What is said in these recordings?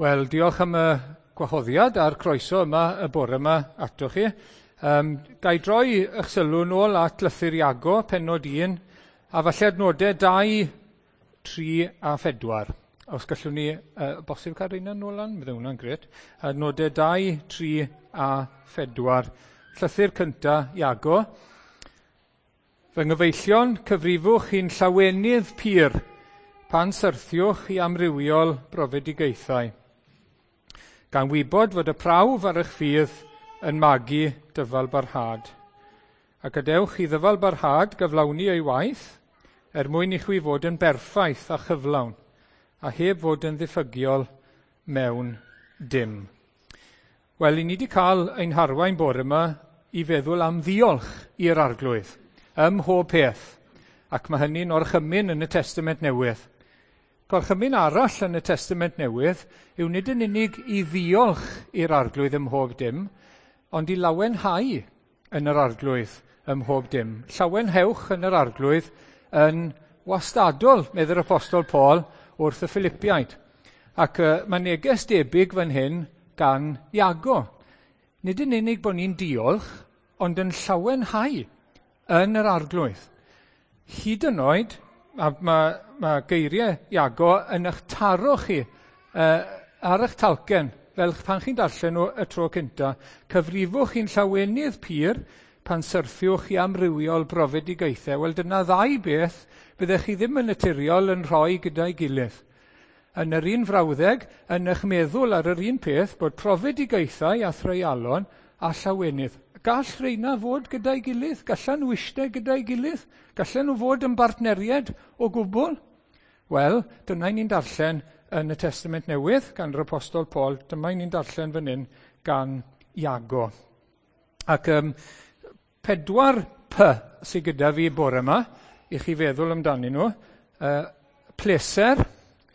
Wel, diolch am y gwahoddiad a'r croeso yma, y bore yma atoch chi. Gai droi eich sylw nôl at Lythyr Iago, pennod 1, a falle adnodau 2, 3 a 4. Os gallwn ni, bosib cael rhain nôl lan, bydd hwnna'n gret. Adnodau 2, 3 a 4. Llythyr cynta, Iago. Fy nghyfeillion, cyfrifwch chi'n llawenydd pyr pan syrthiwch i amrywiol brofedigaethau. Gan wybod fod y prawf ar eich ffydd yn magu dyfal barhad. Ac adewch i ddyfal barhad gyflawni ei waith, mwyn i chwi fod yn berffaith a chyflawn, a heb fod yn ddiffygiol mewn dim. Wel, i ni wedi cael ein harwain bore yma i feddwl am ddiolch i'r arglwydd, ym mhob peth, ac mae hynny'n orchymyn yn y Testament Newydd. Gorchymyn arall yn y Testament Newydd yw nid yn unig i ddiolch i'r arglwydd ym mhob dim, ond i lawenhau yn yr arglwydd ym mhob dim. Llawenhewch yn yr arglwydd yn wastadol, medde'r Apostol Paul, wrth y Philippiaid. Ac mae neges debyg fan hyn gan Iago. Nid yn unig bod ni'n diolch, ond yn llawenhau yn yr arglwydd. Hyd yn oed, mae geiriau Iago yn eich taro chi ar eich talcen, fel pan chi'n darllen nhw y tro cynta, cyfrifwch chi'n llawenydd pyr pan syrthiwch i amrywiol brofedigaethau. Wel, dyna 2 beth byddech chi ddim yn naturiol yn rhoi gyda'i gilydd. Yn yr un frawddeg, yn eich meddwl ar yr un peth bod profedigaethau a threialon a llawenydd. Gall reina fod gyda'i gilydd? Gallan nhw eistedd gyda'i gilydd? Gallan nhw fod yn bartneriad o gwbl? Wel, dyna ni'n darllen yn y Testament Newydd gan yr Apostol Paul. Dyma ni'n darllen fan hyn gan Iago. Ac 4 P sydd gyda fi bore yma, i chi feddwl amdanyn nhw. Pleser,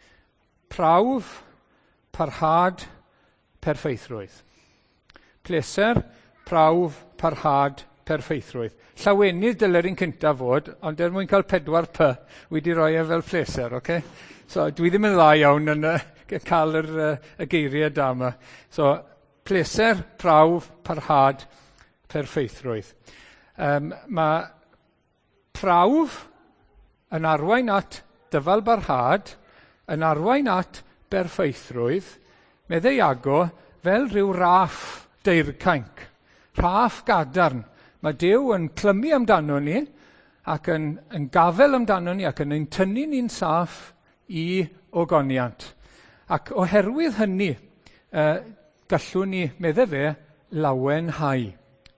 prawf, parhad, perfeithrwydd. Pleser, prawf, parhad, perfeithrwydd. Llawenydd dyle'r un cyntaf fod, ond mwyn cael 4 P, wedi rhoi e fel pleser, okay? So, dwi ddim yn dda iawn yn cael y geiriau da yma. So, pleser, prawf, parhad, perfeithrwydd. Mae prawf yn arwain at dyfal barhad, yn arwain at berffeithrwydd, meddai Iago, fel rhyw raff deircainc, raff gadarn. Mae Duw yn clymu amdano ni, ac yn gafel amdano ni, ac yn ein tynnu ni'n saff i ogoniant. Ac oherwydd hynny, gallwn ni, meddai fe, lawenhau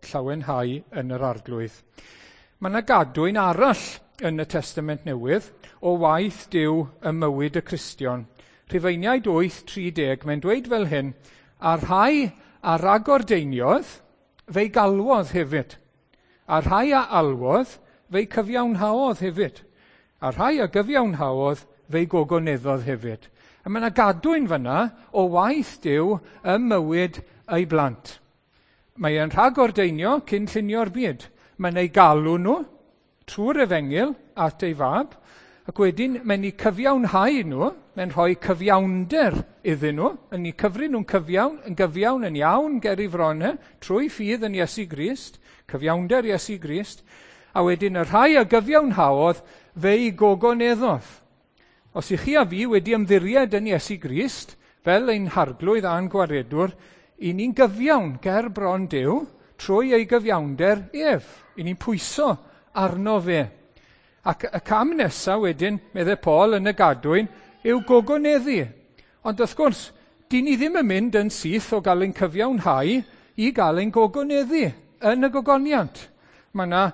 yn yr arglwydd. Mae yna gadwyn arall yn y Testament Newydd o waith Duw ym mywyd y Cristion. Rhufeiniaid 8:30, mae'n dweud fel hyn, a rhai a ragordeiniodd, fe'i galwodd hefyd. A rhai a alwodd, fe'i cyfiawnhaodd hefyd. A rhai a gyfiawnhaodd, fe'i gogoneddodd hefyd. A mae yna gadwyn fyna o waith Duw ym mywyd ei blant. Mae e'n rhagordeinio cyn llunio'r byd. Mae'n ei galw nhw trwy'r Efengyl at ei fab, ac wedyn mae'n ei cyfiawnhau nhw, mae'n rhoi cyfiawnder iddyn nhw, yn ei cyfri nhw'n gyfiawn yn iawn ger i fronau, trwy ffydd yn Iesu Grist, cyfiawnder Iesu Grist, a wedyn y rhai a gyfiawnhaodd fe'i gogoneddodd. Os i chi a fi wedi ymddiried yn Iesu Grist, fel ein harglwydd a'n gwaredwr, i ni'n gyfiawn ger bron Duw, trwy ei gyfiawnder ef. I ni'n pwyso arno fe. Ac y cam nesaf wedyn, meddai Paul yn y gadwyn, yw gogoneddu. Ond wrth gwrs, di ni ddim yn mynd yn syth o gael ein cyfiawnhau i gael ein gogoneddu yn y gogoniant. Mae yna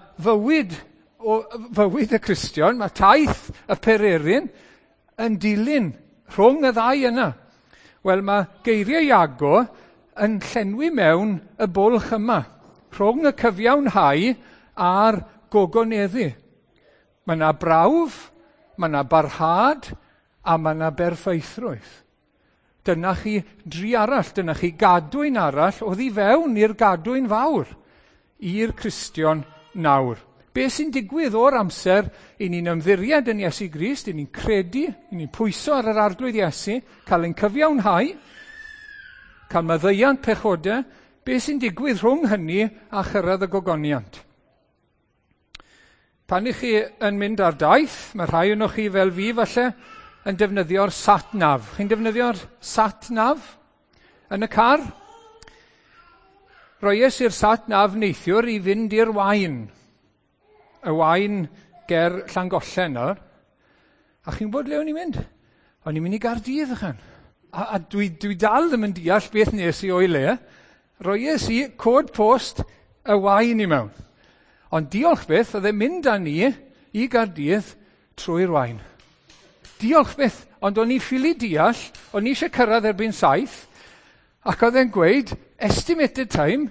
fywyd y Cristion, mae taith y pererin yn dilyn rhwng y 2 yna. Wel, mae geiriau Iago yn llenwi mewn y bwlch yma, rhwng y cyfiawnhau a'r gogoneddu. Mae yna brawf, mae yna barhad, a mae yna berffeithrwydd. Dyna chi 3 arall, dyna chi gadwyn arall, oedd i fewn i'r gadwyn fawr, i'r Cristion nawr. Be sy'n digwydd o'r amser i ni'n ymddiried yn Iesu Grist, i ni'n credu, i ni'n pwyso ar yr arglwydd Iesu, cael ein cyfiawnhau, cael maddeuant pechodau, beth sy'n digwydd rhwng hynny a chyrraedd y gogoniant. Pan ych chi yn mynd ar daith, mae rhai o'n chi fel fi falle yn defnyddio'r sat-nav. Chi'n defnyddio'r sat-nav yn y car? Roies i'r sat-nav neithiwr i fynd i'r wain. Y wain ger Llangollen nawr. A chi'n bod le o'n i'n mynd? O'n i'n mynd i Gaerdydd ychan. A dwi dal ddim yn deall beth nes i o'i le. Roies i cod post y wain i mewn. Ond diolch beth, oedd e'n mynd â ni i Gaerdydd trwy'r wain. Diolch beth, ond o'n i ffili deall, o'n i eisiau cyrraedd erbyn 7, ac oedd e'n gweud, estimated time,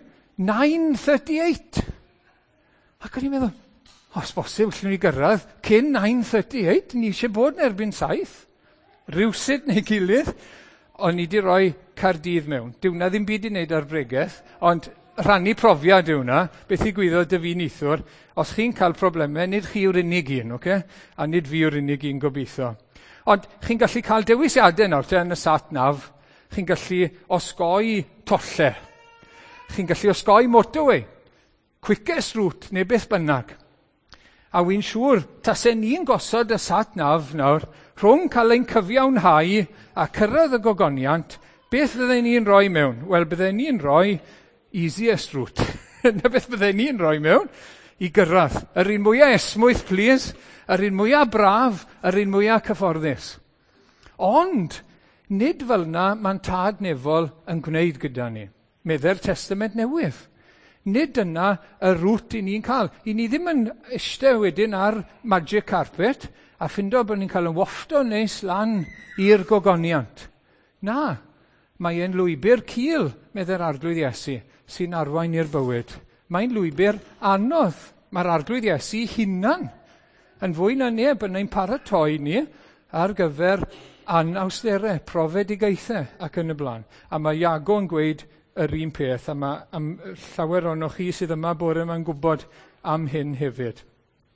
9:38. Ac o'n i'n meddwl, os bosib, llwn ni gyrraedd cyn 9:38, ni eisiau bod yn erbyn 7. Rywsyd neu gilydd, o'n i wedi rhoi Caerdydd mewn. Dyw na ddim byd i wneud ar bregaeth, ond rhannu profiad yw na, beth i gwyddo dy fi neithwr, os chi'n cael problemau, nid chi yw'r unig un, a nid fi yw'r unig un gobeithio. Ond chi'n gallu cael dewisiadau nawr yn y sat-nav, chi'n gallu osgoi tolle, chi'n gallu osgoi motorway, quickest route, neu beth bynnag. A wy'n siŵr, tasen ni'n gosod y sat-nav nawr, rhwng cael ein cyfiawnhau a cyrraedd y gogoniant, beth fydden ni'n rhoi mewn? Wel, bydden ni'n rhoi easiest route. Na beth bydden ni'n rhoi mewn i gyrraedd. Yr un mwyaf esmwyth, please. Yr un mwyaf braf, yr un mwyaf cyfforddus. Ond, nid fel na mae'n tad nefol yn gwneud gyda ni. Medde'r Testament Newydd. Nid yna y rŵt i ni'n cael. I ni ddim yn eistedd wedyn ar magic carpet a ffindo bod ni'n cael yn woffto neis lan i'r gogoniant. Na, mae e'n lwybr cul, medde'r arglwydd Iesu, sy'n arwain i'r bywyd. Mae'n lwybr anodd. Mae'r arglwydd Iesu hunan yn fwy na neb yn ein paratoi ni ar gyfer anawsterau, profedigaethau ac yn y blaen. A mae Iago yn gweud yr un peth, a mae llawer o'n chi sydd yma bore yma'n gwybod am hyn hefyd.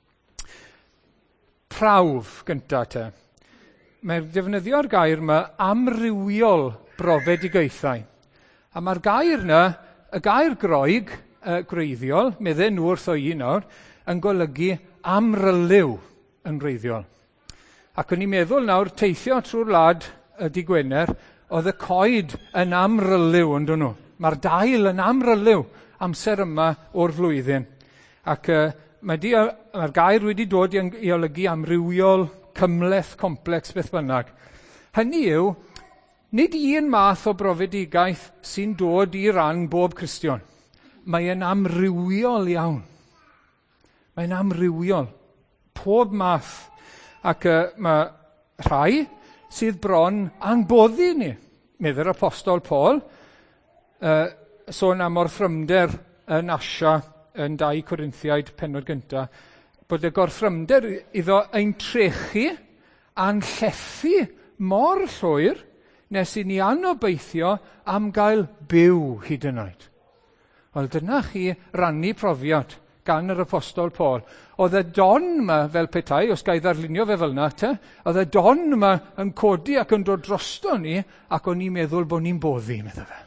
Prawf gynta te. Mae'r defnyddio'r gair yma amrywiol profedigaethau. A mae'r gair yna, y gair groeg, gwreiddiol, medden nhw wrtho i nawr, yn golygu amryliw yn wreiddiol. Ac o'n i'n meddwl nawr, teithio trwy'r wlad y Dy Gwener, oedd y coed yn amryliw yn nhw. Mae'r dail yn amryliw amser yma o'r flwyddyn. Ac mae'r gair wedi dod i olygu amrywiol, cymleth, complex, beth bynnag. Hynny yw, nid un math o brofedigaeth sy'n dod i ran bob Cristion. Mae'n amrywiol iawn. Mae'n amrywiol. Pob math. Ac mae rhai sydd bron anboddi ni. Medde'r apostol Paul, sôn am o'r ffrymder yn Asia yn 2 Corinthiaid pennod gynta, bod y gorffrymder iddo ein trechu a'n llethu mor llwyr nes i ni anobeithio am gael byw hyd yn oed. Wel, dyna chi rannu profiad gan yr apostol Paul. Oedd y don yma fel petai, os gael ddarlunio fe fel yna, oedd y don yma yn codi ac yn dod drosto ni, ac o'n i'n meddwl bod ni'n boddi, meddwl fe.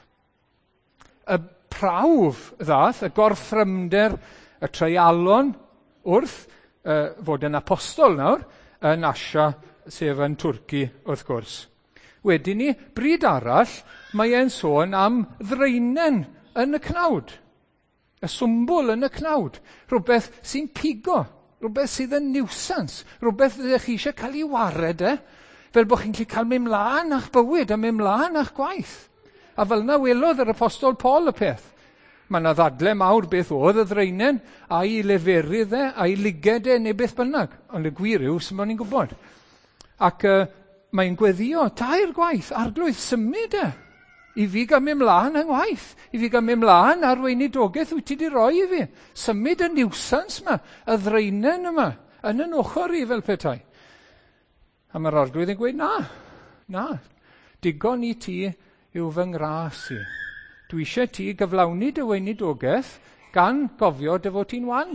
Y prawf ddath, y gorffrymder, y treialon, wrth fod yn apostol nawr, yn Asia, sef yn Twrci, wrth gwrs. Wedyn ni, bryd arall, mae e'n sôn am ddreinen yn y cnawd. Y swmbl yn y cnawd. Rhywbeth sy'n pigo. Rhywbeth sydd yn niwsans. Rhywbeth ydych chi eisiau cael ei wared, fel bod chi'n gallu cael mynd mlaen a'ch bywyd a mynd mlaen a'ch gwaith. A fel yna welodd yr apostol Paul y peth. Mae yna ddadle mawr beth oedd y ddreinen, a'i leferydd a'i ligedau neu beth bynnag. Ond y gwir yw, sy'n bod ni'n gwybod. Ac mae'n gweddio 2 gwaith, arglwydd symud i fi gael mynd mlaen yng ngwaith, i fi gael mynd mlaen ar weinidogaeth wyt ti wedi rhoi i fi. Symud y niwsans yma, y ddreinen yma, yn yn ochr i fel petai. A mae'r arglwydd yn gweud, na, digon i ti yw fy ngras i. Dwi eisiau ti gyflawni dy weinidogaeth gan gofio dy fod ti'n wan.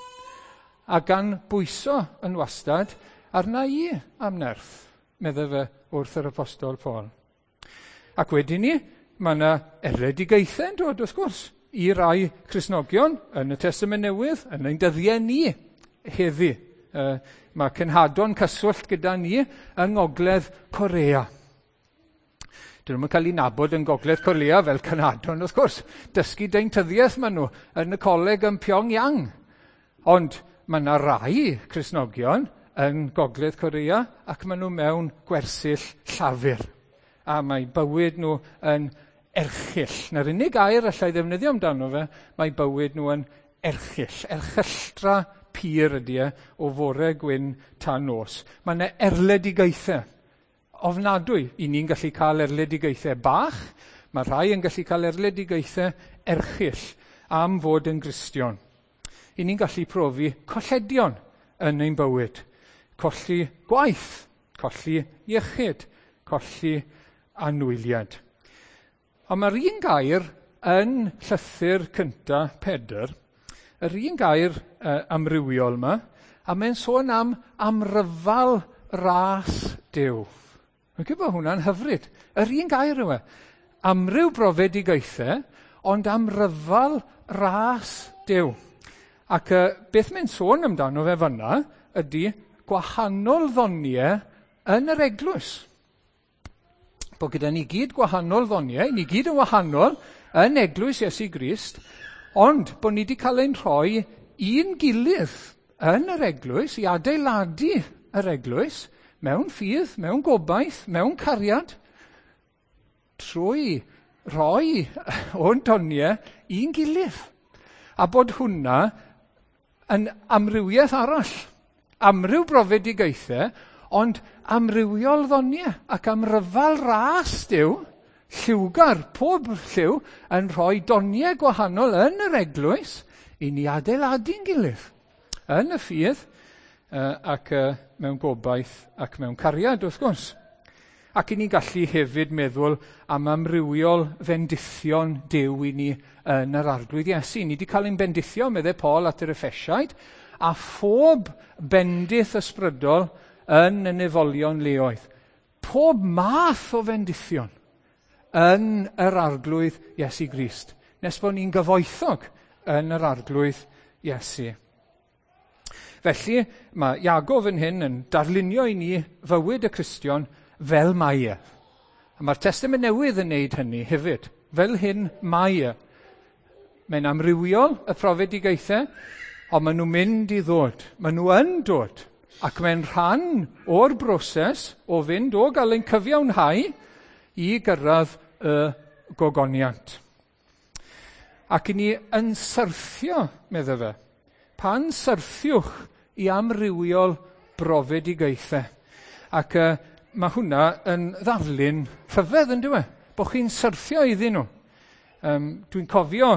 A gan bwyso yn wastad arna i am nerth, meddwl fe wrth yr apostol Paul. Ac wedyn ni, mae yna eredigaethau yn dod, wrth gwrs, i rai Cristnogion yn y Testament Newydd, yn ein dyddiau ni heddi. Mae cenhadon cyswllt gyda ni yng Ngogledd Corea. Dyn nhw'n cael ei nabod yn Gogledd Corea fel cenhadon, wrth gwrs. Dysgu deintyddiaeth maen nhw yn y coleg yn Pyongyang. Ond mae yna rai Cristnogion yn Gogledd Corea ac maen nhw mewn gwersyll llafur. A mae bywyd nhw yn erchyll. Na'r unig air allai ddefnyddio amdano fe, mae bywyd nhw yn erchyll. Erchylltra pur ydy o fore gwyn tan nos. Mae yna erledigaethau ofnadwy. I ni'n gallu cael erledigaethau bach, mae rhai yn gallu cael erledigaethau erchyll am fod yn Gristion. I ni'n gallu profi colledion yn ein bywyd. Colli gwaith, colli iechyd, colli anwyliad. Ond mae'r un gair yn llythyr cynta Pedr, yr un gair amrywiol yma, a mae'n sôn am amryfal ras Duw. Mae'n gwybod hwnna'n hyfryd. Yr un gair yma, amryw brofedigaethau, ond amryfal ras Duw. Ac beth mae'n sôn amdano fe fyna ydy gwahanol ddoniau yn yr eglwys. Bod gyda ni gyd gwahanol ddoniau, ni gyd yn wahanol yn eglwys Iesu Grist, ond bod ni wedi cael ein rhoi un gilydd yn yr eglwys, i adeiladu yr eglwys, mewn ffydd, mewn gobaith, mewn cariad, trwy rhoi o'n doniau un gilydd. A bod hwnna yn amrywiaeth arall, amryw brofedigaethau, ond amrywiol ddoniau ac amryfal ras Duw, lliwgar, pob lliw, yn rhoi doniau gwahanol yn yr eglwys i ni adeiladu'n gilydd. Yn y ffydd ac mewn gobaith ac mewn cariad, wrth gwrs. Ac i ni gallu hefyd meddwl am amrywiol fendithion Duw i ni yn yr arglwydd Iesu. Ni wedi cael ein bendithio, meddai Paul at yr Effesiaid, a phob bendith ysbrydol yn y nefolion leoedd. Pob math o fendithion yn yr arglwydd Iesu Grist, nes bod ni'n gyfoethog yn yr arglwydd Iesu. Felly, mae Iago fan hyn yn darlunio i ni fywyd y Cristion fel mae e. A mae'r Testament Newydd yn neud hynny hefyd, fel hyn mae e. Mae'n amrywiol y profedigaethau, ond maen nhw'n mynd i ddod. Maen nhw yn dod. Ac mae'n rhan o'r broses o fynd o gael ein cyfiawnhau i gyrraedd y gogoniant. Ac i ni yn syrthio, meddwl fe. Pan syrthiwch i amrywiol brofedigaethau. Ac mae hwnna yn ddarlun rhyfedd yn dywe, bod chi'n syrthio iddyn nhw. Dwi'n cofio,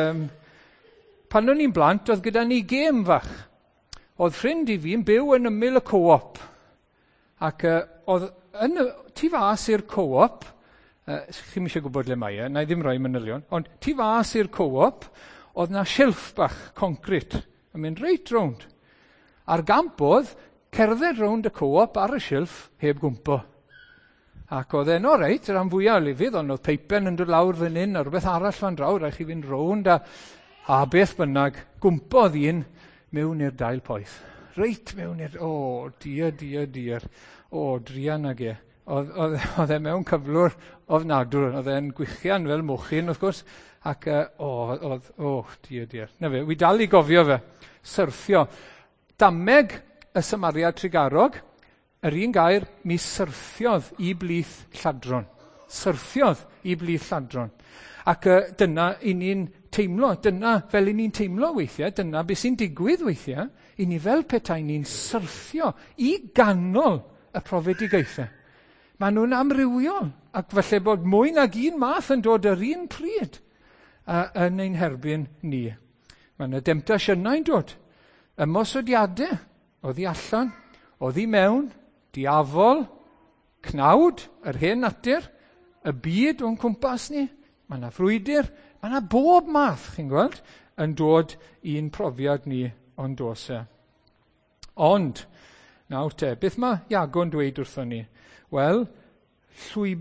pan o'n i'n blant, oedd gyda ni gêm fach. Oedd ffrind i fi'n byw yn ymyl y co-op. Ac oedd yn tu fas i'r co-op, chi'n eisiau gwybod le mae na i ddim rhoi manylion, ond tu fas i'r co-op, oedd na silff bach concrit yn mynd reit rownd. A'r gamp oedd cerdded rownd y co-op ar y silff heb gwmpo. Ac oedd e'n oreit, rhan fwyaf o lefydd, ond oedd peipen yn dod lawr fan hyn, a rhywbeth arall fan draw, rhaid chi fynd rownd a beth bynnag, gwmpodd un mewn i'r dail poeth. Reit mewn i'r, diar. Drian ag e. Oedd e mewn cyflwr ofnadw, oedd e'n gwychian fel mochyn, wrth gwrs, ac diar. Na fe, wi dal i gofio fe, syrthio. Dameg y Samaria Trigarog, yr un gair, mi syrthiodd i blith lladron. Syrthiodd i blith lladron. Ac dyna i ni'n teimlo, dyna fel i ni'n teimlo weithiau, dyna beth sy'n digwydd weithiau, i ni fel petai ni'n syrthio i ganol y profedigaethau. Maen nhw'n amrywiol, ac falle bod mwy nag un math yn dod yr un pryd yn ein herbyn ni. Mae yna demtasiynau'n dod, ymosodiadau, oddi allan, oddi mewn, diafol, cnawd, yr hen natur, y byd o'n cwmpas ni, mae yna frwydr, mae yna bob math, chi'n gweld, yn dod i'n profiad ni o'n dos e. Ond, nawr te, beth mae Iago'n dweud wrthon ni? Wel, llwybr.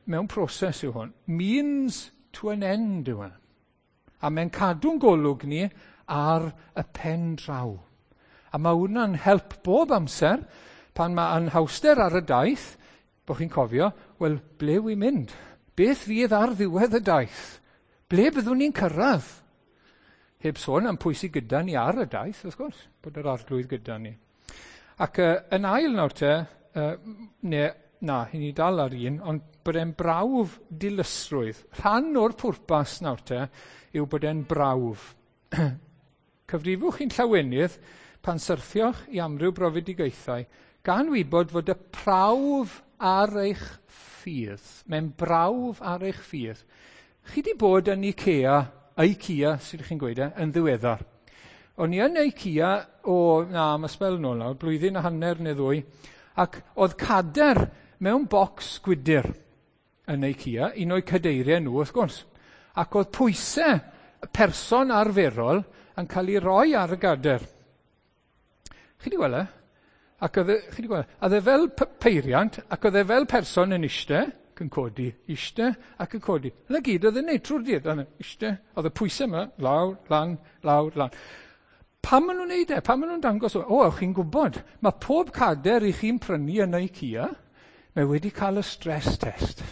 mewn proses yw hwn. Means to an end yw hwn. A mae'n cadw'n golwg ni ar y pen draw. A mae hwnna'n help bob amser pan mae anhawster ar y daith, bod chi'n cofio, wel, ble wy'n mynd? Beth fydd ar ddiwedd y daith? Ble byddwn ni'n cyrraedd? Heb sôn am pwy sydd gyda ni ar y daith, wrth gwrs, bod yr arglwydd gyda ni. Ac yn ail nawr te, hyn ni dal ar un, ond bod e'n brawf dilysrwydd. Rhan o'r pwrpas nawr te yw bod e'n brawf. Cyfrifwch chi'n llawenydd pan syrthioch i amryw brofedigaethau, gan wybod fod y prawf ar eich ffydd. Mae'n brawf ar eich ffydd. Chi di bod yn IKEA, sydd chi'n gweud yn ddiweddar. O'n i yn IKEA mae sbel nôl nawr, blwyddyn a hanner neu ddwy, ac oedd cader mewn bocs gwydyr yn IKEA, un o'i cadeiriau nhw, wrth gwrs. Ac oedd pwysau y person arferol yn cael ei roi ar y gader. Chi di gweld e? Ac oedd e fel peiriant, ac oedd e fel person yn iste, ac yn codi, iste, ac yn codi. Yna gyd oedd e'n neud trwy'r dydd, iste, oedd y pwysau yma, lawr, lan, lawr, lan. Pam maen nhw'n neud e? Pam maen nhw'n dangos chi'n gwybod, mae pob cader i chi'n prynu yn IKEA, mae wedi cael y stress test.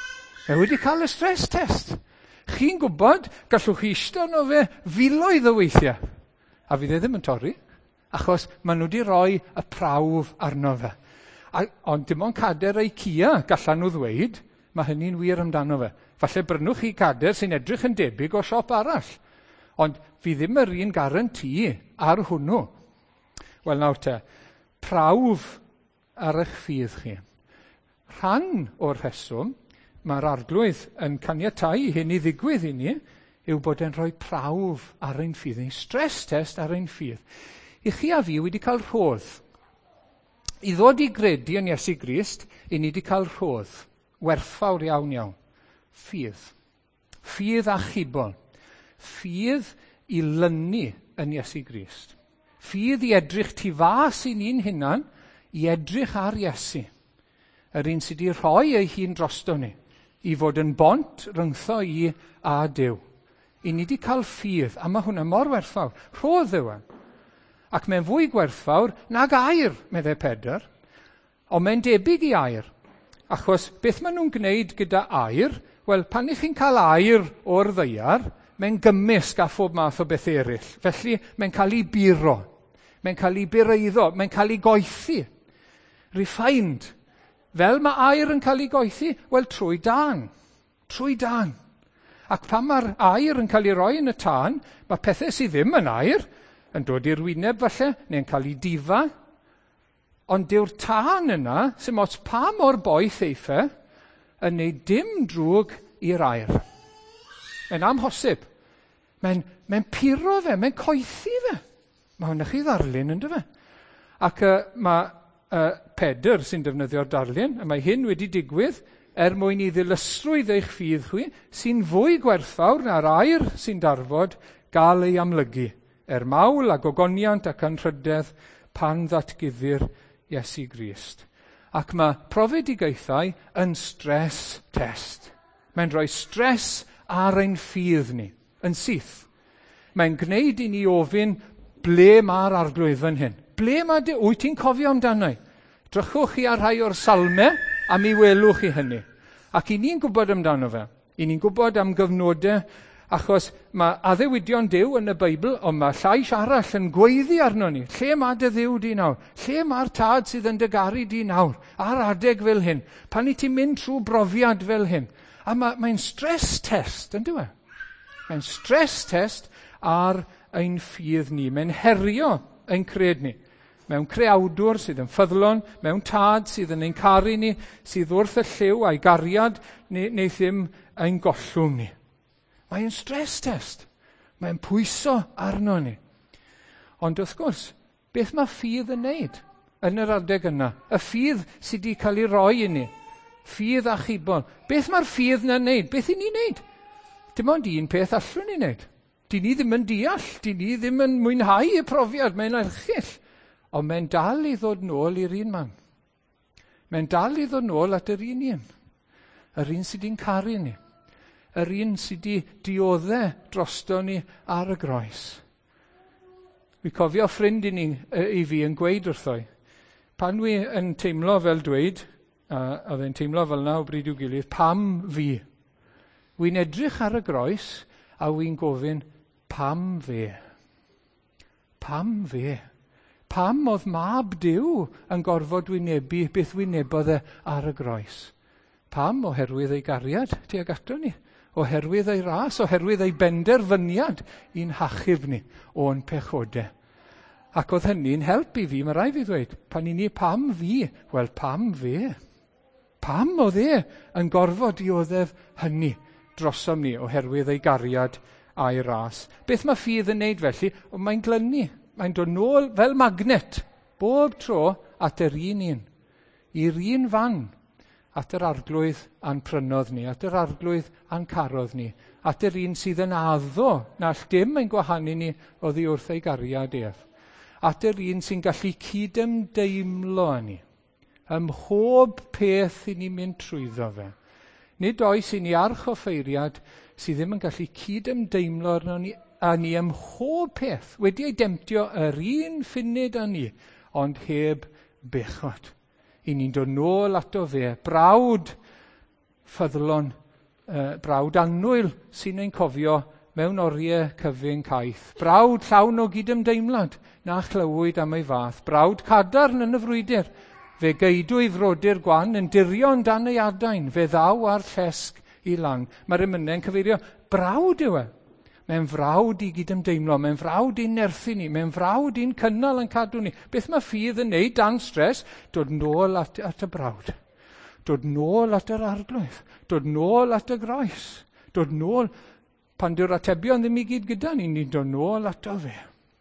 Chi'n gwybod, gallwch chi eistedd arno fe filoedd o weithiau. A fydd e ddim yn torri, achos maen nhw wedi rhoi y prawf arno fe. Ond dim ond cader IKEA gallan nhw ddweud, mae hynny'n wir amdano fe. Falle brynwch chi cader sy'n edrych yn debyg o siop arall. Ond fi ddim yr un garanti ar hwnnw. Wel nawr te, prawf ar eich ffydd chi. Rhan o'r rheswm, mae'r arglwydd yn caniatáu hyn i ddigwydd i ni, yw bod e'n rhoi prawf ar ein ffydd, ein stress test ar ein ffydd. I chi a fi wedi cael rhodd. I ddod i gredu yn Iesu Grist, i ni wedi cael rhodd. Werthfawr iawn iawn. Ffydd. Ffydd achubol. Ffydd i lynu yn Iesu Grist. Ffydd i edrych tu fas i ni'n hunan, i edrych ar Iesu. Yr un sydd wedi rhoi ei hun drosto ni, i fod yn bont rhyngtho i a Duw. I ni wedi cael ffydd, a mae hwnna mor werthfawr. Rhodd yw e. Ac mae'n fwy gwerthfawr nag air, meddai Pedr, ond mae'n debyg i air. Achos beth maen nhw'n gwneud gyda air, wel, pan i chi'n cael air o'r ddaear, mae'n gymysg a phob math o beth eraill. Felly, mae'n cael ei buro, mae'n cael ei bureiddo, mae'n cael ei goethi. Refined. Fel mae air yn cael ei goethi, wel, trwy dan. Trwy dan. Ac pan mae'r air yn cael ei roi yn y tân, mae pethau sydd ddim yn air, yn dod i'r wyneb falle, neu'n cael ei difa. Ond dyw'r tân yna, sy'n ots pa mor boeth eithaf, yn neud dim drwg i'r air. Mae'n amhosib. Mae'n puro fe, mae'n coethi fe. Mae hwnna chi ddarlun yn dyfa. Ac mae Pedr sy'n defnyddio'r darlun, a mae hyn wedi digwydd mwyn i ddilysrwydd eich ffydd chwi, sy'n fwy gwerthfawr na'r air sy'n darfod gael ei amlygu, mawl a gogoniant ac anrhydedd pan ddatguddir Iesu Grist. Ac mae profedigaethau yn stress test. Mae'n rhoi stress ar ein ffydd ni, yn syth. Mae'n gwneud i ni ofyn ble mae'r arglwydd fan hyn. Ble mae wyt ti'n cofio amdano? Drychwch chi ar rhai o'r salmau a mi welwch chi hynny. Ac i ni'n gwybod amdano fe. I ni'n gwybod am gyfnodau, achos mae addewidion Duw yn y Beibl, ond mae llais arall yn gweiddi arno ni. Lle mae dy Dduw di nawr? Lle mae'r tad sydd yn dygaru di nawr? Ar adeg fel hyn. Pan i ti'n mynd trwy brofiad fel hyn. A mae'n stress test, yn dyw e? Mae'n stress test ar ein ffydd ni. Mae'n herio ein cred ni. Mewn creawdwr sydd yn ffyddlon, mewn tad sydd yn ein caru ni, sydd wrth y lliw a'i gariad, neu ddim ein gollwng ni. Mae'n stress test. Mae'n pwyso arno ni. Ond wrth gwrs, beth mae ffydd yn neud yn yr adeg yna? Y ffydd sydd wedi cael ei roi i ni. Ffydd achubol. Beth mae'r ffydd yna'n neud? Beth i ni'n neud? Dim ond un peth allwn ni neud. Di ni ddim yn deall. Di ni ddim yn mwynhau y profiad. Mae'n erchyll. Ond mae'n dal i ddod nôl i'r un man. Mae'n dal i ddod nôl at yr un. yr un sydd di'n caru ni, yr un sydd di dioddau drosto ni ar y groes. Fi cofio ffrind i fi yn gweud wrtho, pan wi yn teimlo fel dweud, a oedd e'n teimlo fel na o bryd i'w gilydd, pam fi? Wi'n edrych ar y groes a wi'n gofyn, pam fe? Pam fe? Pam oedd mab Duw yn gorfod wynebu beth wynebodd ar y groes? Pam? Oherwydd ei gariad tuag ato ni, oherwydd ei ras, oherwydd ei benderfyniad i'n hachub ni o'n pechodau. Ac oedd hynny'n helpu fi, mae rai fi ddweud, pan i ni pam fi, wel pam fe? Pam oedd yn gorfod dioddef hynny drosom ni oherwydd ei gariad a'i ras? Beth mae ffydd yn neud felly? Mae'n glynu, mae'n dod nôl fel magnet, bob tro at yr un, i'r un fan, at yr arglwydd a'n prynodd ni, at yr arglwydd a'n carodd ni, at yr un sydd yn addo, na all dim ein gwahanu ni oddi wrth ei gariad ef, at yr un sy'n gallu cydymdeimlo â ni, ym mhob peth i ni'n mynd trwyddo fe. Nid oes i ni archoffeiriad sydd ddim yn gallu cydymdeimlo â ni ym mhob peth, wedi ei demtio yr un funud â ni, ond heb bechod. I ni'n dod nôl ato fe, brawd ffyddlon, brawd annwyl sy'n ein cofio mewn oriau cyfyn caeth. Brawd llawn o gydymdeimlad na chlywyd am ei fath. Brawd cadarn yn y frwydr. Fe geidwy frodyr gwan yn dirio'n dan ei adain. Fe ddaw ar llesg i lang. Mae'r emynau'n cyfeirio, brawd yw e. Mae'n frawd i gydymdeimlo, mae'n frawd i'n nerthu ni, mae'n frawd i'n cynnal yn cadw ni. Beth mae ffydd yn neud dan stres? Dod nôl at y brawd. Dod nôl at yr arglwydd. Dod nôl at y groes. Dod nôl, pan dyw'r atebion ddim i gyd gyda ni, ni'n dod nôl ato fe.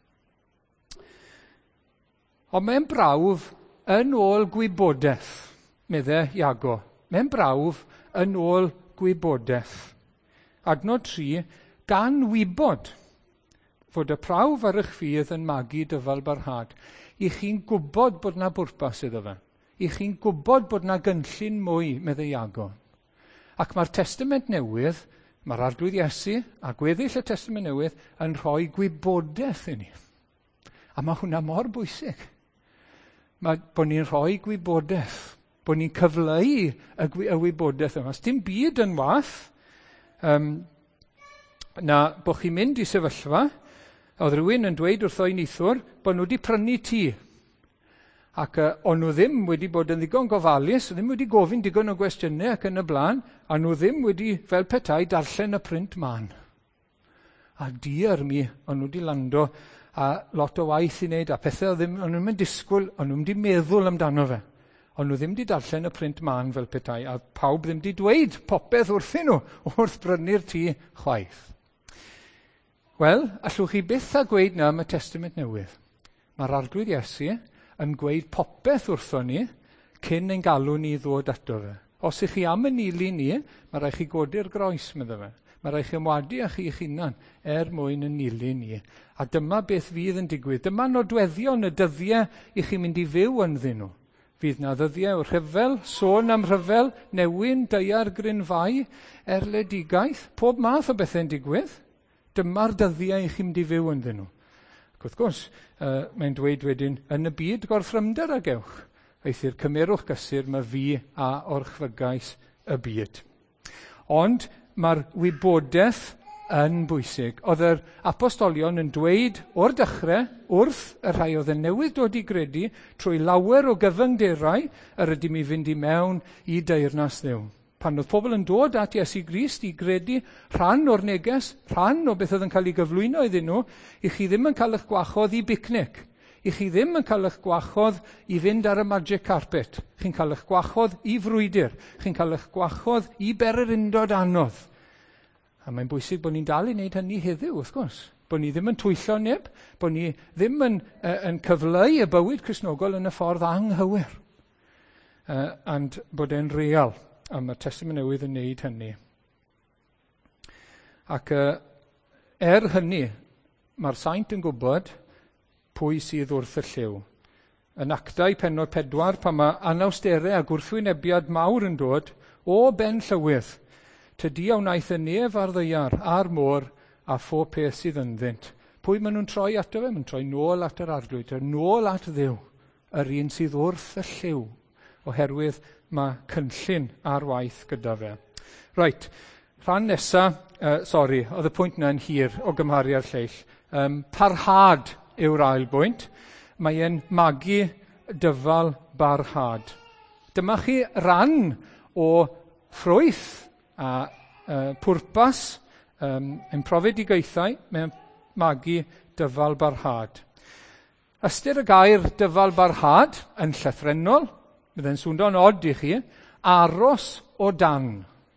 Ond mae'n brawf yn ôl gwybodaeth, medde Iago. Mae'n brawf yn ôl gwybodaeth. Adnod 3, gan wybod fod y prawf ar eich ffydd yn magu dyfal barhad. I chi'n gwybod bod na bwrpas iddo fe. I chi'n gwybod bod na gynllun mwy, medde Iago. Ac mae'r Testament Newydd, mae'r arglwydd Iesu a gweddill y Testament Newydd yn rhoi gwybodaeth i ni. A mae hwnna mor bwysig. Bod ni'n rhoi gwybodaeth, bod ni'n cyfleu y wybodaeth yma. Os dim byd yn wath, na bod chi'n mynd i sefyllfa, oedd rhywun yn dweud wrtho i neithwr bod nhw wedi prynu tŷ. Ac o'n nhw ddim wedi bod yn ddigon gofalus, ddim wedi gofyn digon o gwestiynau ac yn y blaen, a nhw ddim wedi, fel petai, darllen y print man. A diar mi, o'n nhw wedi lando a lot o waith i wneud, a pethau o'n nhw ddim yn disgwyl, o'n nhw ddim wedi meddwl amdano fe. O'n nhw ddim wedi darllen y print man fel petai, a pawb ddim wedi dweud popeth wrthyn nhw wrth brynu'r tŷ chwaith. Wel, allwch chi byth a gweud na am y Testament Newydd. Mae'r arglwydd Iesu yn gweud popeth wrtho ni cyn ein galw ni ddod ato fe. Os ych chi am yn nili ni, mae rai chi godi'r groes, medda fe. Mae rai chi ymwadu â chi eich hunan mwyn yn nili ni. A dyma beth fydd yn digwydd. Dyma nodweddion y dyddiau i chi mynd i fyw ynddyn nhw. Fydd na ddyddiau o rhyfel, sôn am rhyfel, newyn, deiar, grynfau, erledigaeth, pob math o bethau'n digwydd. Dyma'r dyddiau i chi mynd i fyw ynddyn nhw. Ac wrth gwrs, mae'n dweud wedyn, yn y byd gorffrymder ag ewch, eithir cymerwch gysur mae fi a orchfygais y byd. Ond mae'r wybodaeth yn bwysig. Oedd yr apostolion yn dweud o'r dechrau wrth y rhai oedd yn newydd dod i gredu trwy lawer o gyfyngderau yr ydym i fynd i mewn i deyrnas Dduw. Pan oedd pobl yn dod at Iesu Grist i gredu rhan o'r neges, rhan o beth oedd yn cael ei gyflwyno iddyn nhw, i chi ddim yn cael eich gwachodd i bicnic. I chi ddim yn cael eich gwachodd i fynd ar y magic carpet. Chi'n cael eich gwachodd i frwydr. Chi'n cael eich gwachodd i bererindod anodd. A mae'n bwysig bod ni'n dal i wneud hynny heddiw, wrth gwrs. Bod ni ddim yn twyllo neb, bod ni ddim yn cyfleu y bywyd Cristnogol yn y ffordd anghywir. And bod e'n real. A mae'r Testament Newydd yn wneud hynny. Ac hynny, mae'r saint yn gwybod pwy sydd wrth y lliw. Yn Actau pennod 4, pan mae anawsterau a gwrthwynebiad mawr yn dod, O ben llywydd, tydi a wnaeth y nef ar ddeiar a'r môr a phob peth sydd ynddynt. Pwy maen nhw'n troi ato fe? Maen troi nôl at yr arglwydd, nôl at Dduw, yr un sydd wrth y lliw, oherwydd mae cynllun ar waith gyda fe. Reit, rhan nesa, oedd y pwynt yna'n hir o gymharia'r lleill. Parhad yw'r ail bwynt. Mae e'n magu dyfal barhad. Dyma chi ran o ffrwyth a pwrpas yn profedigaethau, mae'n magu dyfal barhad. Ystyr y gair dyfal barhad yn llythrennol, byddai'n swnio'n od i chi, aros o dan.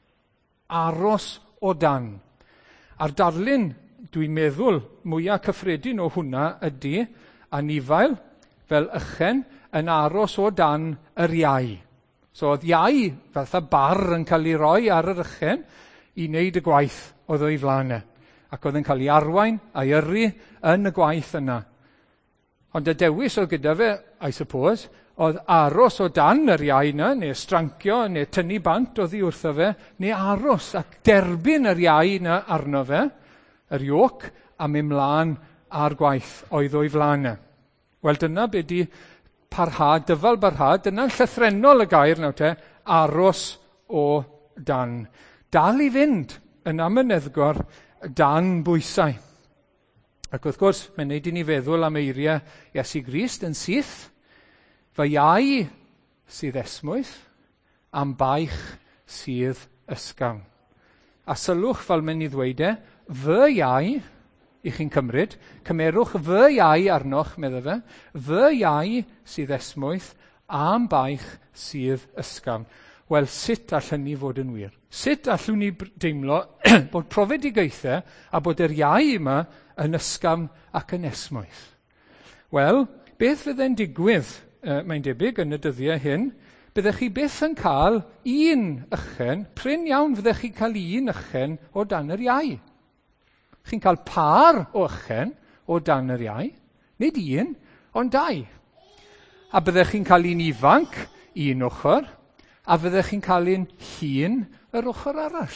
Aros o dan. A'r darlun, dwi'n meddwl, mwyaf cyffredin o hwnna ydy anifail fel ychen yn aros o dan yr iau. So oedd iau, fatha bar yn cael ei roi ar yr ychen i wneud y gwaith oedd o'i flanau. Ac oedd yn cael ei arwain a'i yrru yn y gwaith yna. Ond y dewis oedd gyda fe, I suppose, oedd aros o dan yr iau yna, neu strancio, neu tynnu bant oddi wrtho fe, neu aros ac derbyn yr iau yna arno fe, yr ioc, a mynd mlaen ar gwaith oedd o'i flanau. Wel, dyna be di parhad, dyfal barhad, dyna'n llythrennol y gair nawr te, aros o dan. Dal i fynd yn amyneddgor dan bwysau. Ac wrth gwrs, mae'n neud i ni feddwl am eiriau Iesu Grist yn syth, fy iau sydd esmwyth, am baich sydd ysgafn. A sylwch fel mae'n ei ddweud fy iau, i chi'n cymryd, cymerwch fy iau arnoch, medda fe, fy iau sydd esmwyth, am baich sydd ysgafn. Wel, sut allwn ni fod yn wir? Sut allwn ni deimlo bod profedigaethau a bod yr iau yma yn ysgafn ac yn esmwyth? Wel, beth fydde'n digwydd, mae'n debyg yn y dyddiau hyn, byddech chi byth yn cael un ychen, prin iawn fyddech chi cael un ychen o dan yr iau. Chi'n cael par o ychen o dan yr iau, nid un, ond dau. A byddech chi'n cael un ifanc, un ochr, a fyddech chi'n cael un hŷn yr ochr arall.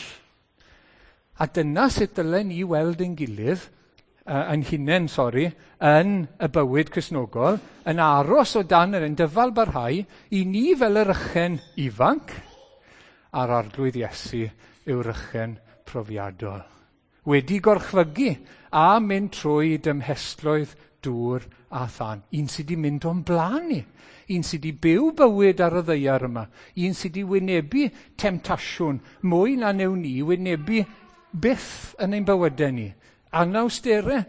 A dyna sut dylen ni weld ein gilydd, yn y bywyd Cristnogol, yn aros o dan yr dyfal barhau, i ni fel yr ychen ifanc, a'r arglwydd Iesu yw'r ychen profiadol. Wedi gorchfygu a mynd trwy dymhestlwydd dŵr a than. Un sydd wedi mynd o'n blaen ni. Un sydd wedi byw bywyd ar y ddeiar yma. Un sydd wedi wynebu temtasiwn mwy na newn ni, wynebu byth yn ein bywydau ni. Anawsterau,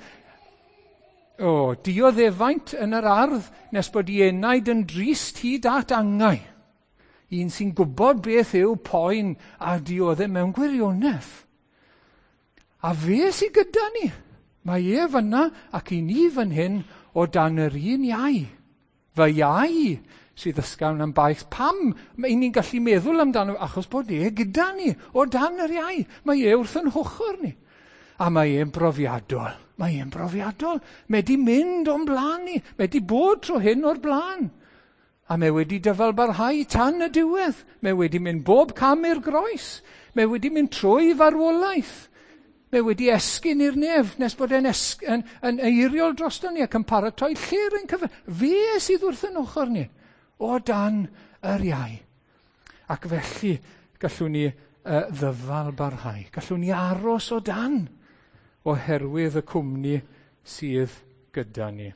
dioddefaint yn yr ardd, nes bod i enaid yn drist hyd at angau. Un sy'n gwybod beth yw poen a dioddau mewn gwirionedd. A fe sydd gyda ni. Mae fyna ac i ni fan hyn o dan yr un iau. Fy iau sydd ysgafn am baich. Pam? Mae ni'n gallu meddwl amdano, achos bod gyda ni o dan yr iau. Mae wrth yn hwchwr ni. A mae brofiadol. Mae brofiadol. Mae di mynd o'n blaen ni. Mae di bod tro hyn o'r blaen. A mae wedi dyfal barhau tan y diwedd. Mae wedi mynd bob cam i'r groes. Mae wedi mynd trwy farwolaeth. Mae wedi esgyn i'r nef, nes bod e'n eiriol drosto ni ac yn paratoi llir yn cyfer. Fe sydd wrth yn ochr ni, o dan yr iau. Ac felly gallwn ni ddyfal barhau. Gallwn ni aros o dan, oherwydd y cwmni sydd gyda ni.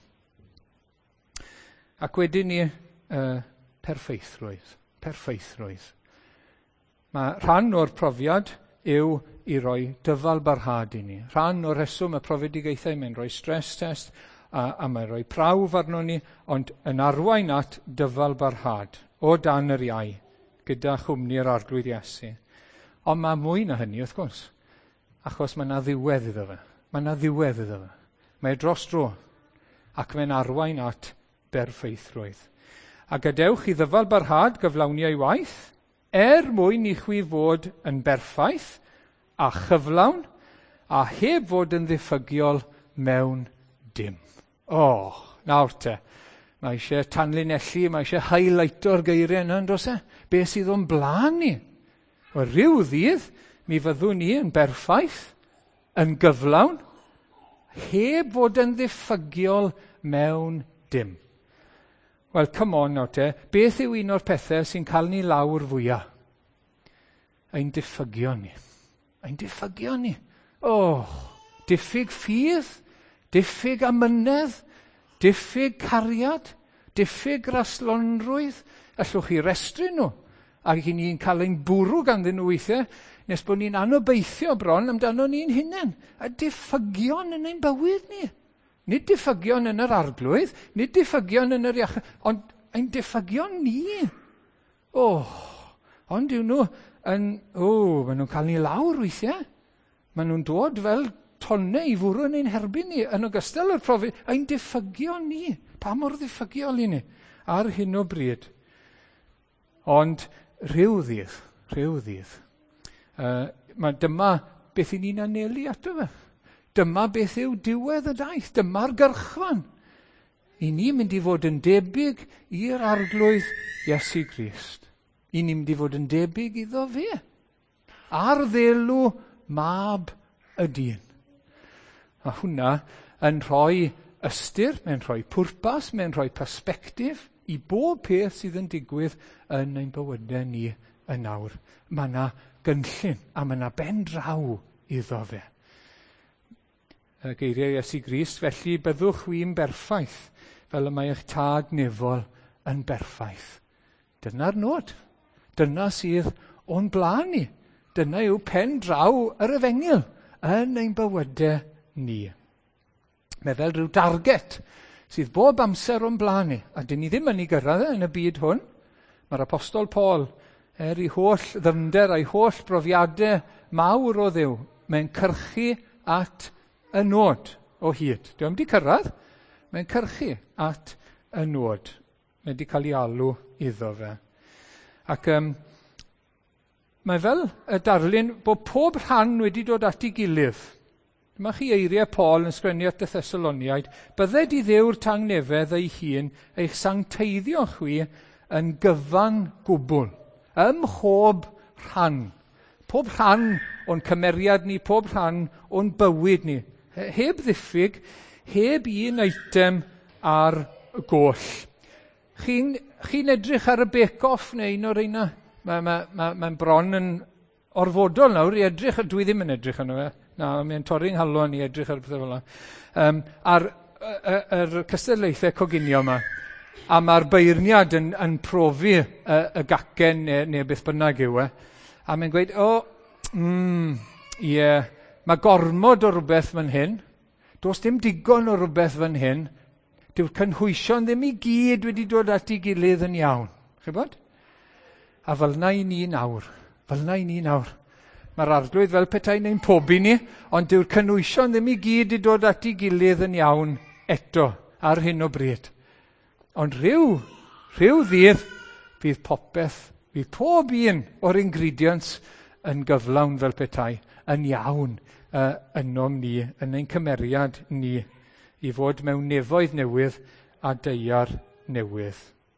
Ac wedyn ni perffeithrwydd. Perffeithrwydd. Mae rhan o'r profiad yw i roi dyfal barhad i ni. Rhan o'r reswm y profedigaethau, mae'n rhoi stress test a mae'n rhoi prawf arno ni, ond yn arwain at dyfal barhad o dan yr iau, gyda chwmni'r arglwydd Iesu. Ond mae mwy na hynny, wrth gwrs, achos mae yna ddiwedd iddo fe. Mae yna ddiwedd iddo fe. Mae dros dro, ac mae'n arwain at berffeithrwydd. A gadewch i ddyfal barhad gyflawniau waith, mwyn i chwi fod yn berffaith, a chyflawn, a heb fod yn ddiffygiol mewn dim. Nawr te. Mae eisiau tanlinelli, mae eisiau highlighto'r geiriau yna, yn dos e? Be sydd o'n blaen ni? O ryw ddydd, mi fyddwn ni yn berffaith, yn gyflawn, heb fod yn ddiffygiol mewn dim. Wel, come on nawr te, beth yw un o'r pethau sy'n cael ni lawr fwyaf? Ein diffygio ni. Ein diffygio ni. Diffyg ffydd, diffyg amynedd, diffyg cariad, diffyg raslonrwydd. Allwch chi restru nhw. Ac i ni'n cael ein bwrw ganddyn nhw weithiau, nes bod ni'n anobeithio bron amdano ni'n hunain. A diffygion yn ein bywyd ni. Nid diffygion yn yr arglwydd, nid diffygion yn yr iachau, ond ein diffygion ni. Ond yw nhw maen nhw'n cael ni lawr weithiau. Maen nhw'n dod fel tonnau i fwrw yn ein herbyn ni, yn ogystal o'r profi, ein diffygion ni. Pa mor diffygiol i ni ar hyn o bryd. Ond rhyw ddydd. Dyma beth i ni'n anelu ato fe. Dyma beth yw diwedd y daith. Dyma'r gyrchfan. I ni mynd i fod yn debyg i'r arglwydd Iesu Grist. I ni mynd i fod yn debyg iddo fe. Ar ddelw mab y dyn. A hwnna yn rhoi ystyr, mae'n rhoi pwrpas, mae'n rhoi perspektif i bob peth sydd yn digwydd yn ein bywydau ni yn nawr. Mae yna gynllun a mae yna ben draw iddo fe. Y geiriau Iesu Grist, felly byddwch wi'n berffaith fel y mae eich tad nefol yn berffaith. Dyna'r nod. Dyna sydd o'n blaen ni. Dyna yw pen draw yr Efengyl yn ein bywydau ni. Mae fel rhyw darget sydd bob amser o'n blaen ni. A dyn ni ddim yn ei gyrraedd yn y byd hwn. Mae'r apostol Paul, ei holl ddyfnder a'i holl brofiadau mawr o Dduw, mae'n cyrchu at y nod o hyd. Dwi'n wedi cyrraedd, mae'n cyrchu at y nod. Mae wedi cael ei alw iddo fe. Ac mae fel y darlun bod pob rhan wedi dod at ei gilydd. Dyma chi eiriau Paul yn sgwennu at y Thessaloniaid. Bydded i Dduw'r tangnefedd ei hun eich sancteiddio chwi yn gyfan gwbl. Ym mhob rhan. Pob rhan o'n cymeriad ni, pob rhan o'n bywyd ni. Heb ddiffyg, heb un eitem ar goll. Chi'n edrych ar y bake-off neu un o'r reina? Mae'n bron yn orfodol nawr i edrych, dwi ddim yn edrych arno fe. Na, mae'n torri'n halon i edrych ar bethau fel yna. Ar yr cystadlaethau coginio yma. A mae'r beirniad yn profi y gacen neu beth bynnag yw e. A mae'n gweud, mae gormod o rhywbeth fan hyn. Does dim digon o rhywbeth fan hyn. Dyw'r cynhwysion ddim i gyd wedi dod at ei gilydd yn iawn. Chybod? A fel na i ni nawr. Mae'r arglwydd fel petai'n ein pobi ni, ond dyw'r cynhwysion ddim i gyd wedi dod at ei gilydd yn iawn eto ar hyn o bryd. Ond rhyw ddydd fydd popeth, fydd pob un o'r ingredients yn gyflawn fel petai, yn iawn ynom ni, yn ein cymeriad ni, i fod mewn nefoedd newydd a deiar newydd.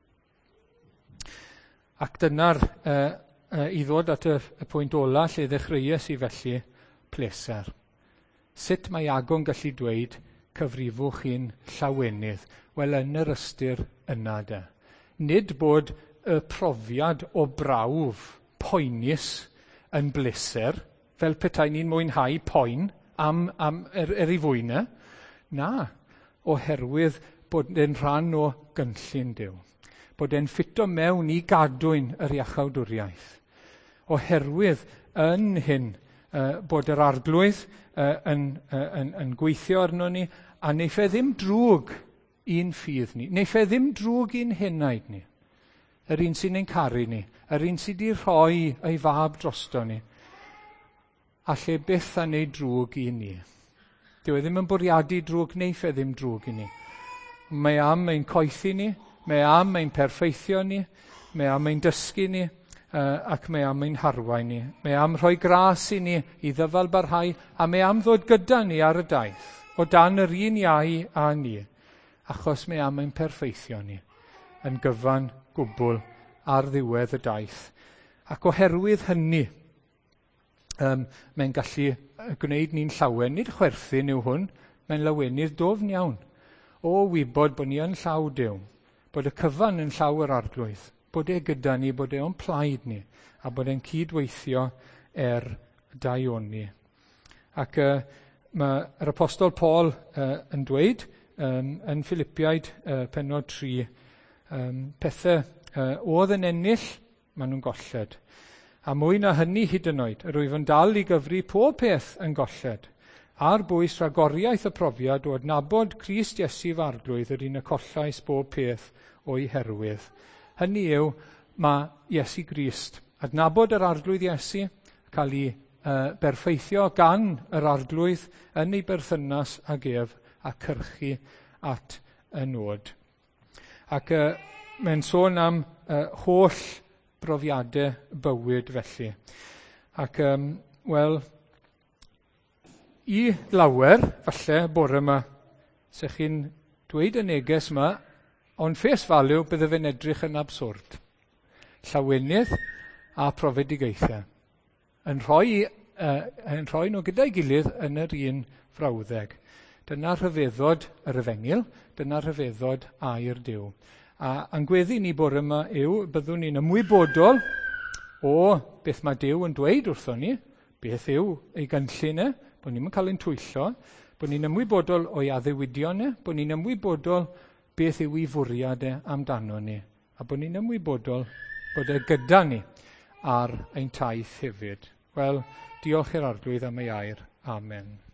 Ac dyna'r, i ddod at y pwynt ola lle ddechreuais i felly, pleser. Sut mae Iago'n gallu dweud, cyfrifwch chi'n llawenydd? Wel, yn yr ystyr yna de. Nid bod y profiad o brawf poenus yn bleser, fel petai ni'n mwynhau poen am ei fwynau. Na, oherwydd bod e'n rhan o gynllun Duw. Bod e'n ffito mewn i gadwyn yr iachawdwriaeth. Oherwydd yn hyn bod yr arglwydd yn gweithio arno ni, a neiff e ddim drwg i'n ffydd ni. Neiff e ddim drwg i'n henaid ni. Yr un sy'n ein caru ni. Yr un sy'n di rhoi ei fab drosto ni. A lle byth a wneud drwg i ni. Dyw e ddim yn bwriadu drwg, neiff e ddim drwg i ni. Mae am ein coethi ni, mae am ein perfeithio ni, mae am ein dysgu ni, ac mae am ein harwain ni. Mae am rhoi gras i ni i ddyfal barhau, a mae am ddod gyda ni ar y daith, o dan yr un iau a ni, achos mae am ein perfeithio ni, yn gyfan gwbl ar ddiwedd y daith. Ac oherwydd hynny, mae'n gallu gwneud ni'n llawen. Nid chwerthin yw hwn, mae'n lawenydd dofn iawn. O wybod bod ni yn llaw Duw, bod y cyfan yn llaw yr arglwydd, bod e gyda ni, bod e o'n plaid ni, a bod e'n cydweithio daion ni. Ac mae'r apostol Paul yn dweud yn Philippiaid pennod 3, pethau oedd yn ennill, maen nhw'n golled. A mwy na hynny hyd yn oed, yr wyf yn dal i gyfri pob peth yn golled, a'r bwys rhagoriaeth y profiad o adnabod Crist Iesu fy arglwydd yr un y collais bob peth o'i herwydd. Hynny yw, mae Iesu Grist, adnabod yr arglwydd Iesu, cael ei berffeithio gan yr arglwydd yn ei berthynas ag ef a cyrchu at y nod. Ac mae'n sôn am holl brofiadau bywyd felly. Ac, i lawer, falle, bore yma, sech chi'n dweud y neges yma, ond face value bydde fe'n edrych yn absurd. Llawenydd a profedigaethau. Yn rhoi nhw gyda'i gilydd yn yr un frawddeg. Dyna rhyfeddod yr Efengyl, dyna rhyfeddod air Duw. A angweddu ni bore yma yw, byddwn ni'n ymwybodol o beth mae Duw yn dweud wrthon ni, beth yw ei gynllun bod ni'n cael ein twyllo, bod ni'n ymwybodol o'i addewidion bod ni'n ymwybodol beth yw ei fwriad amdano ni, a bod ni'n ymwybodol bod e gyda ni ar ein taith hefyd. Wel, diolch i'r arglwydd am ei air. Amen.